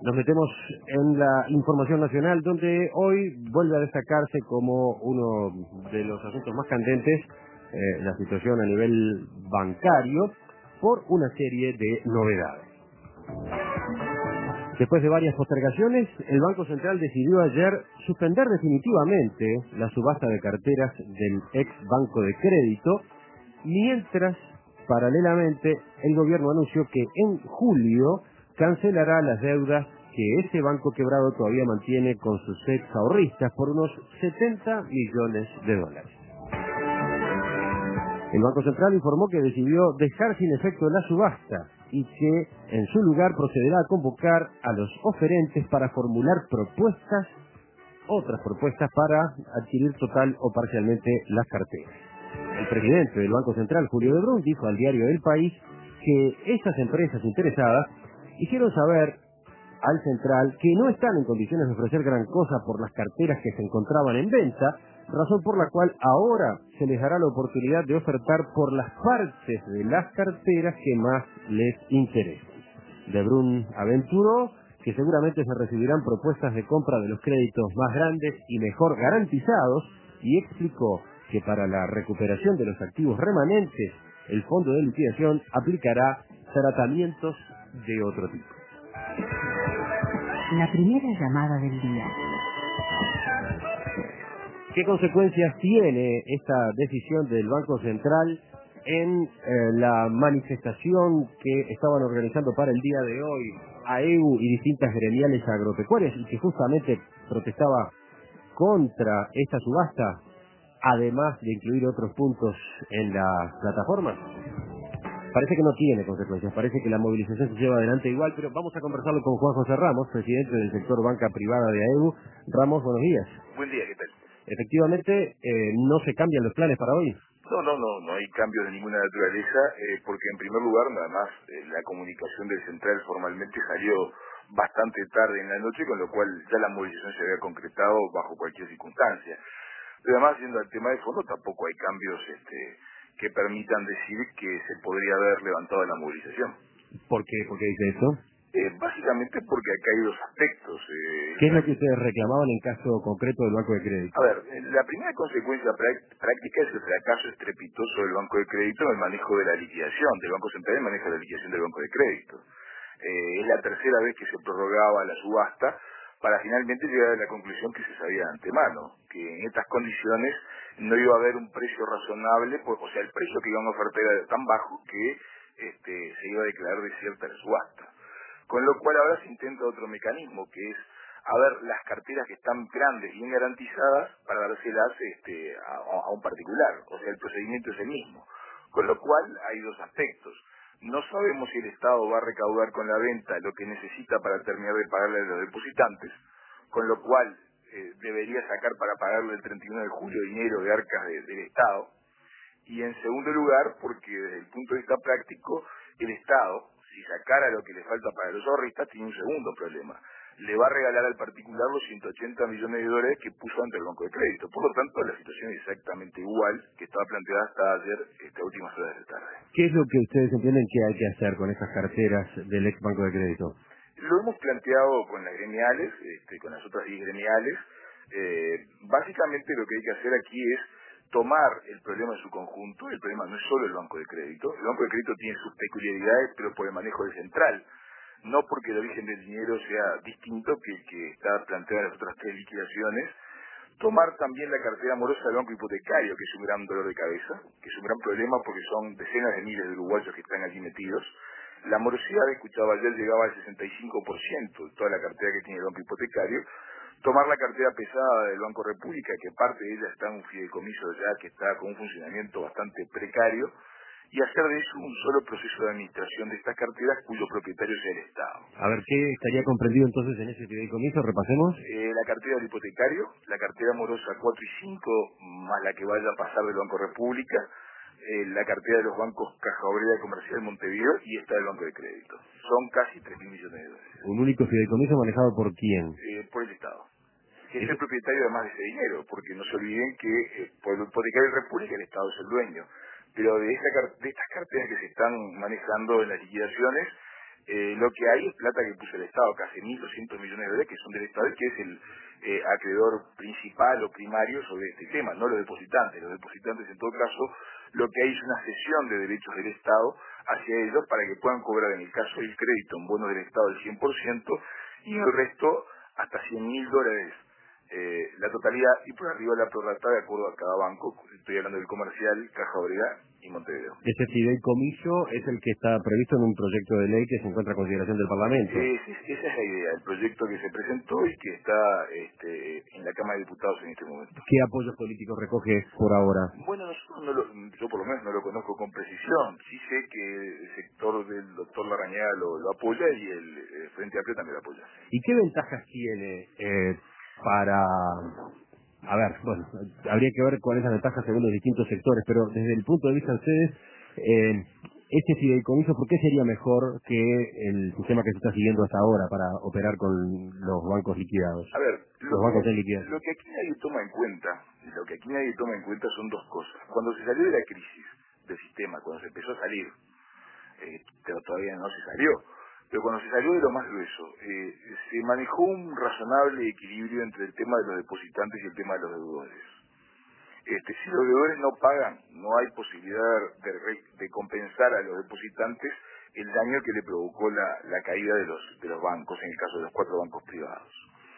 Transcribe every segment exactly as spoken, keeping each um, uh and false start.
Nos metemos en la información nacional, donde hoy vuelve a destacarse como uno de los asuntos más candentes eh, la situación a nivel bancario por una serie de novedades. Después de varias postergaciones, el Banco Central decidió ayer suspender definitivamente la subasta de carteras del ex Banco de Crédito, mientras, paralelamente, el gobierno anunció que en julio cancelará las deudas que ese banco quebrado todavía mantiene con sus ex ahorristas por unos setenta millones de dólares. El Banco Central informó que decidió dejar sin efecto la subasta y que en su lugar procederá a convocar a los oferentes para formular propuestas, otras propuestas para adquirir total o parcialmente las carteras. El presidente del Banco Central, Julio de Bruyn, dijo al diario El País que estas empresas interesadas hicieron saber al Central que no están en condiciones de ofrecer gran cosa por las carteras que se encontraban en venta, razón por la cual ahora se les dará la oportunidad de ofertar por las partes de las carteras que más les interesen. De Bruyn aventuró que seguramente se recibirán propuestas de compra de los créditos más grandes y mejor garantizados, y explicó que para la recuperación de los activos remanentes, el Fondo de Liquidación aplicará tratamientos de otro tipo. La primera llamada del día. ¿Qué consecuencias tiene esta decisión del Banco Central en eh, la manifestación que estaban organizando para el día de hoy A E U y distintas gremiales agropecuarias, y que justamente protestaba contra esta subasta, además de incluir otros puntos en la plataforma? Parece que no tiene consecuencias, parece que la movilización se lleva adelante igual, pero vamos a conversarlo con Juan José Ramos, presidente del sector banca privada de A E U. Ramos, buenos días. Buen día, ¿qué tal? Efectivamente, eh, no se cambian los planes para hoy. No, no, no, no hay cambios de ninguna naturaleza, eh, porque en primer lugar, nada más, eh, la comunicación del Central formalmente salió bastante tarde en la noche, con lo cual ya la movilización se había concretado bajo cualquier circunstancia. Pero además, yendo al tema de fondo, tampoco hay cambios este, que permitan decir que se podría haber levantado la movilización. ¿Por qué? ¿Por qué dice eso? Eh, básicamente porque acá hay dos aspectos. Eh, ¿Qué es lo que ustedes reclamaban en caso concreto del Banco de Crédito? A ver, eh, la primera consecuencia práctica es el fracaso estrepitoso del Banco de Crédito en el manejo de la liquidación, del Banco Central en el manejo de la liquidación del Banco de Crédito. Eh, es la tercera vez que se prorrogaba la subasta para finalmente llegar a la conclusión que se sabía de antemano, que en estas condiciones no iba a haber un precio razonable, pues, o sea, el precio que iban a ofertar era tan bajo que este, se iba a declarar desierta la subasta. Con lo cual ahora se intenta otro mecanismo, que es a ver las carteras que están grandes, bien garantizadas, para dárselas este, a, a un particular. O sea, el procedimiento es el mismo. Con lo cual hay dos aspectos. No sabemos si el Estado va a recaudar con la venta lo que necesita para terminar de pagarle a los depositantes, con lo cual eh, debería sacar para pagarle el treinta y uno de julio dinero de arcas de, del Estado. Y en segundo lugar, porque desde el punto de vista práctico, el Estado, si sacara lo que le falta para los ahorristas, tiene un segundo problema. Le va a regalar al particular los ciento ochenta millones de dólares que puso ante el Banco de Crédito. Por lo tanto, la situación es exactamente igual que estaba planteada hasta ayer, esta últimas horas de la tarde. ¿Qué es lo que ustedes entienden que hay que hacer con esas carteras del ex Banco de Crédito? Lo hemos planteado con las gremiales, este, con las otras diez gremiales. Eh, básicamente lo que hay que hacer aquí es tomar el problema en su conjunto. El problema no es solo el Banco de Crédito. El Banco de Crédito tiene sus peculiaridades, pero por el manejo del central. No porque el origen del dinero sea distinto que el que está planteado en las otras tres liquidaciones. Tomar también la cartera morosa del banco hipotecario, que es un gran dolor de cabeza, que es un gran problema porque son decenas de miles de uruguayos que están allí metidos. La morosidad, escuchaba ayer, llegaba al sesenta y cinco por ciento de toda la cartera que tiene el banco hipotecario. Tomar la cartera pesada del Banco República, que parte de ella está en un fideicomiso ya que está con un funcionamiento bastante precario, y hacer de eso un solo proceso de administración de estas carteras cuyo propietario sea el Estado. A ver, ¿qué estaría comprendido entonces en ese fideicomiso? Repasemos. Eh, la cartera del hipotecario, la cartera morosa cuatro y cinco, más la que vaya a pasar del Banco República, eh, la cartera de los bancos Caja Obrera y Comercial Montevideo y esta del Banco de Crédito. Son casi tres mil millones de dólares. ¿Un único fideicomiso manejado por quién? Eh, por el Estado, que es Eso. el propietario además de ese dinero, porque no se olviden que eh, por el hipotecario de República el Estado es el dueño. Pero de, esa, de estas carteras que se están manejando en las liquidaciones, Eh, lo que hay es plata que puso el Estado, casi mil doscientos millones de dólares que son del Estado y que es el eh, acreedor principal o primario sobre este tema, no los depositantes. Los depositantes, en todo caso, lo que hay es una cesión de derechos del Estado hacia ellos para que puedan cobrar, en el caso del crédito, en bonos del Estado el cien por ciento y el resto hasta cien mil dólares. Eh, la totalidad y por arriba la prorrata de acuerdo a cada banco. Estoy hablando del Comercial, Caja Brega y Montevideo. Ese fideicomiso es el que está previsto en un proyecto de ley que se encuentra a consideración del Parlamento. Eh, sí, esa es la idea, el proyecto que se presentó y que está este, en la Cámara de Diputados en este momento. ¿Qué apoyos políticos recoge por ahora? Bueno, nosotros no lo, yo por lo menos no lo conozco con precisión. Sí sé que el sector del doctor Larrañaga lo, lo apoya y el eh, Frente Amplio también lo apoya. ¿Y qué ventajas tiene eh, para... A ver, bueno, habría que ver cuáles son las ventajas según los distintos sectores, pero desde el punto de vista de ustedes, eh, este fideicomiso, ¿por qué sería mejor que el sistema que se está siguiendo hasta ahora para operar con los bancos liquidados? A ver, los lo bancos que, de liquidación. lo que aquí nadie toma en cuenta, lo que aquí nadie toma en cuenta son dos cosas. Cuando se salió de la crisis del sistema, cuando se empezó a salir, eh, pero todavía no se salió, pero cuando se salió de lo más grueso, eh, se manejó un razonable equilibrio entre el tema de los depositantes y el tema de los deudores. Este, si los deudores no pagan, no hay posibilidad de, re- de compensar a los depositantes el daño que le provocó la, la caída de los, de los bancos, en el caso de los cuatro bancos privados.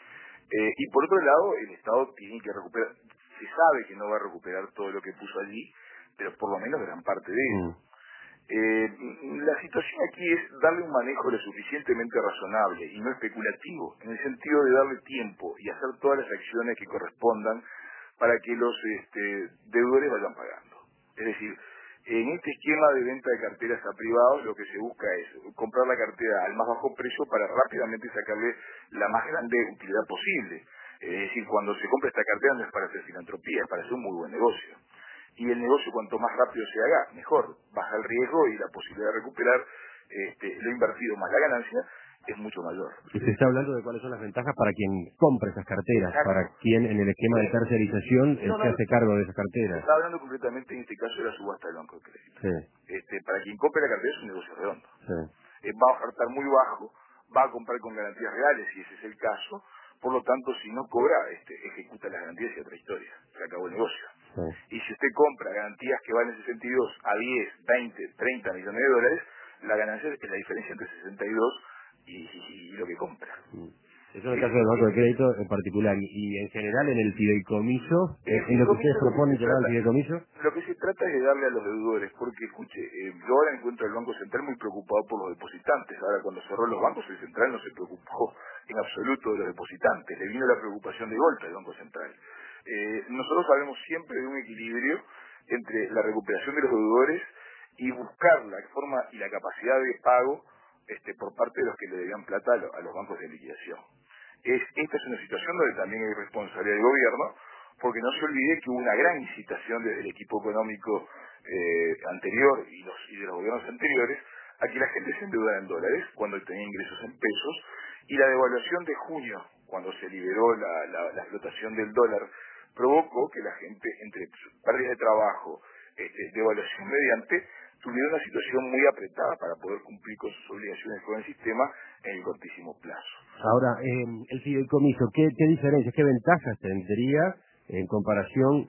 Eh, y por otro lado, el Estado tiene que recuperar, se sabe que no va a recuperar todo lo que puso allí, pero por lo menos gran parte de ello. Mm. Eh, la situación aquí es darle un manejo lo suficientemente razonable y no especulativo, en el sentido de darle tiempo y hacer todas las acciones que correspondan para que los este, deudores vayan pagando. Es decir, en este esquema de venta de carteras a privados lo que se busca es comprar la cartera al más bajo precio para rápidamente sacarle la más grande utilidad posible. Es decir, cuando se compra esta cartera no es para hacer filantropía, es para hacer un muy buen negocio. Y el negocio cuanto más rápido se haga, mejor. Baja el riesgo y la posibilidad de recuperar este, lo invertido más la ganancia es mucho mayor. Usted está hablando de cuáles son las ventajas para quien compra esas carteras, Exacto. para quien en el esquema de tercerización eh, No, se no, hace cargo de esas se carteras. está hablando concretamente en este caso de la subasta del Banco de Crédito. Sí, Este, para quien compre la cartera es un negocio redondo. sí. Eh, va a ofertar muy bajo, va a comprar con garantías reales, si ese es el caso, por lo tanto, si no cobra, este, ejecuta las garantías y otra historia. Se acabó el negocio. Sí. Y si usted compra garantías que valen sesenta y dos a diez, veinte, treinta millones de dólares, la ganancia es la diferencia entre sesenta y dos y, y, y lo que compra. Mm. Eso en el Es, caso del banco de es, crédito en particular. Y, y en general en el fideicomiso, En eh, el en lo que ustedes fideicomiso lo que proponen se llamado el trata, fideicomiso. lo que se trata es de darle a los deudores, porque escuche, eh, yo ahora encuentro al Banco Central muy preocupado por los depositantes. Ahora cuando cerró los bancos, el Central no se preocupó en absoluto de los depositantes, le vino la preocupación de golpe al Banco Central. Eh, nosotros hablamos siempre de un equilibrio entre la recuperación de los deudores y buscar la forma y la capacidad de pago este, por parte de los que le debían plata a, lo- a los bancos de liquidación. Es, esta es una situación donde también hay responsabilidad del gobierno, porque no se olvide que hubo una gran incitación desde el equipo económico eh, anterior y, los, y de los gobiernos anteriores a que la gente se endeudara en dólares cuando tenía ingresos en pesos, y la devaluación de junio, cuando se liberó la, la, la flotación del dólar, provocó que la gente, entre pérdidas de trabajo, este, devaluación mediante, tuviera una situación muy apretada para poder cumplir con sus obligaciones con el sistema en el cortísimo plazo. Ahora, eh, el fideicomiso, ¿qué, ¿qué diferencias, qué ventajas tendría en comparación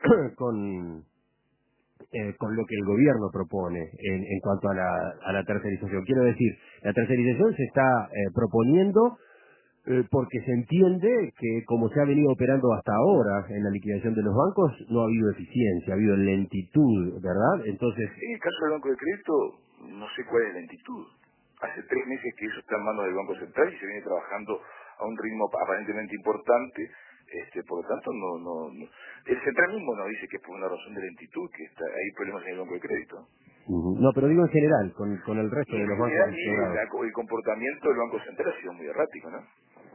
con, eh, con lo que el gobierno propone en, en cuanto a la, a la tercerización? Quiero decir, la tercerización se está eh, proponiendo eh, porque se entiende que como se ha venido operando hasta ahora en la liquidación de los bancos, no ha habido eficiencia, ha habido lentitud, ¿verdad? Entonces, En el caso del Banco de Crédito, no sé cuál es la lentitud. Hace tres meses que eso está en manos del Banco Central y se viene trabajando a un ritmo aparentemente importante. Este, por lo tanto, no, no, no. El Central mismo nos dice que es por una razón de lentitud, que está, hay problemas en el Banco de Crédito. ujú. No, pero digo en general, con, con el resto Y de en los bancos general, y quebrados. la- el comportamiento del Banco Central ha sido muy errático, ¿no?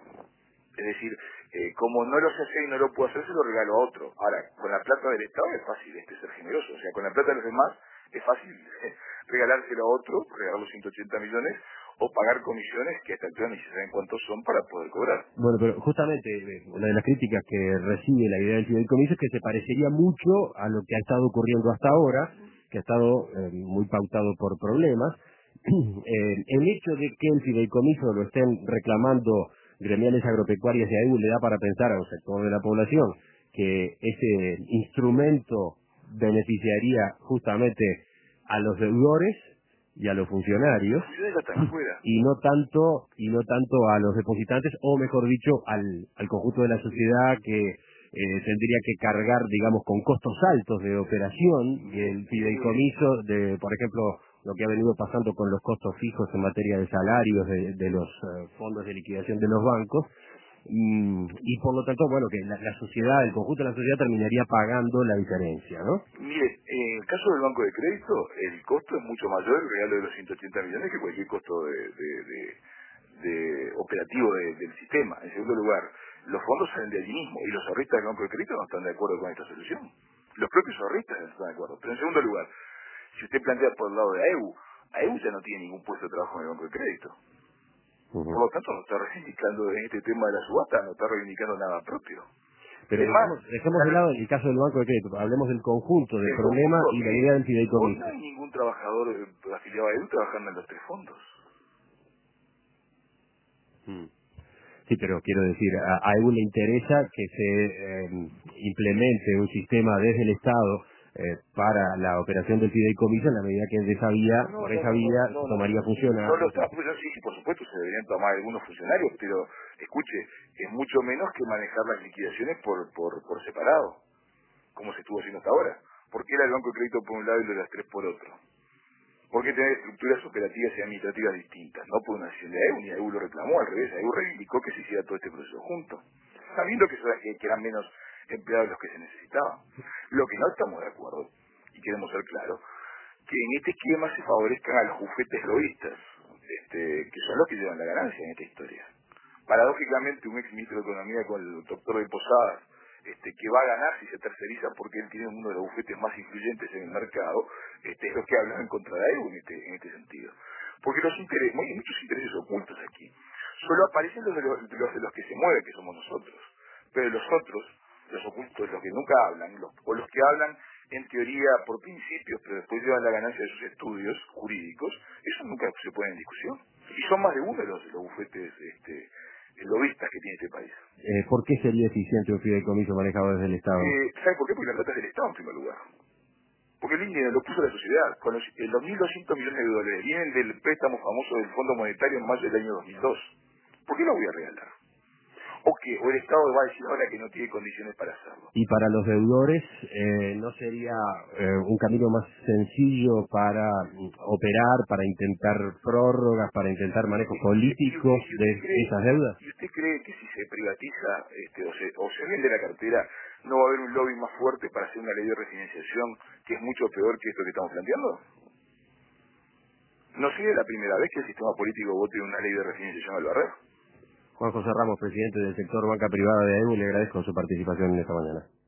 Es decir, eh, como no lo sé hacer y no lo puedo hacer, se lo regalo a otro. Ahora, con la plata del Estado es fácil este ser generoso. O sea, con la plata de los demás es fácil regalárselo a otro, regalar los ciento ochenta millones, o pagar comisiones que hasta el ni se saben cuántos son para poder cobrar. Bueno, pero justamente eh, una de las críticas que recibe la idea del fideicomiso es que se parecería mucho a lo que ha estado ocurriendo hasta ahora, que ha estado eh, muy pautado por problemas, eh, el hecho de que el fideicomiso lo estén reclamando gremiales agropecuarias de A E U le da para pensar a un sector de la población que ese instrumento beneficiaría justamente a los deudores y a los funcionarios y no tanto y no tanto a los depositantes, o mejor dicho al, al conjunto de la sociedad que eh, tendría que cargar, digamos, con costos altos de operación, y el fideicomiso de, por ejemplo, lo que ha venido pasando con los costos fijos en materia de salarios de, de los uh, fondos de liquidación de los bancos, mm, y por lo tanto, bueno, que la, la sociedad, el conjunto de la sociedad terminaría pagando la diferencia, ¿no? Mire, en el caso del banco de crédito, el costo es mucho mayor, el regalo de los ciento ochenta millones, que cualquier costo de, de, de, de operativo de, del sistema. En segundo lugar, los fondos salen de allí mismo, y los ahorristas del banco de crédito no están de acuerdo con esta solución. Los propios ahorristas no están de acuerdo. Pero en segundo lugar, si usted plantea por el lado de A E U, A E U ya no tiene ningún puesto de trabajo en el banco de crédito. Uh-huh. Por lo tanto, no está reivindicando en este tema de la subasta, no está reivindicando nada propio. Pero es dejemos, más, dejemos de lado el caso del banco de crédito, hablemos del conjunto del problema y la idea del fideicomiso. No hay ningún trabajador afiliado a A E U trabajando en los tres fondos. Hmm. Sí, pero quiero decir, a, a E U le interesa que se eh, implemente un sistema desde el Estado eh, para la operación del fideicomiso, en la medida que de esa vía, no, por esa no, vía, no, no, tomaría no, funcionar. No lo está, pues, sí, sí, por supuesto, se deberían tomar algunos funcionarios, pero escuche, es mucho menos que manejar las liquidaciones por, por, por separado, como se estuvo haciendo hasta ahora. ¿Por qué era el banco de crédito por un lado y los tres por otro? ¿Por qué tener estructuras operativas y administrativas distintas? No por una decisión de A E U, ni A E U lo reclamó, al revés, A E U reivindicó que se hiciera todo este proceso junto, sabiendo que, que eran menos empleados los que se necesitaban. Lo que no estamos de acuerdo, y queremos ser claros, que en este esquema se favorezcan a los bufetes lobistas, este, que son los que llevan la ganancia en esta historia. Paradójicamente, un ex ministro de Economía con el doctor de Posadas, este, que va a ganar si se terceriza porque él tiene uno de los bufetes más influyentes en el mercado, este, es lo que hablan en contra de A E U en este, en este sentido. Porque los intereses, hay muchos intereses ocultos aquí. Solo aparecen los de los, los de los que se mueven, que somos nosotros. Pero los otros, los ocultos, los que nunca hablan, los, o los que hablan en teoría por principios, pero después llevan la ganancia de sus estudios jurídicos, eso nunca se pone en discusión. Y son más de uno de los, de los bufetes este, lobistas que tiene este país. Eh, ¿Por qué sería eficiente un fideicomiso manejado desde el Estado? Eh, ¿Sabe por qué? Porque la plata es del Estado en primer lugar. Porque el INE lo puso la sociedad. Con los, eh, los mil doscientos millones de dólares vienen del préstamo famoso del Fondo Monetario en mayo del año dos mil dos. ¿Por qué lo voy a regalar? O que o el Estado va a decir ahora que no tiene condiciones para hacerlo. Y para los deudores, eh, ¿no sería eh, un camino más sencillo para mm, operar, para intentar prórrogas, para intentar manejos políticos ¿Y usted, y usted de cree, esas deudas? ¿Y usted cree que si se privatiza este, o, se, o se vende la cartera, no va a haber un lobby más fuerte para hacer una ley de refinanciación que es mucho peor que esto que estamos planteando? ¿No sería la primera vez que el sistema político vote una ley de refinanciación al barrer? Juan José Ramos, presidente del sector banca privada de A E U, le agradezco su participación en esta mañana.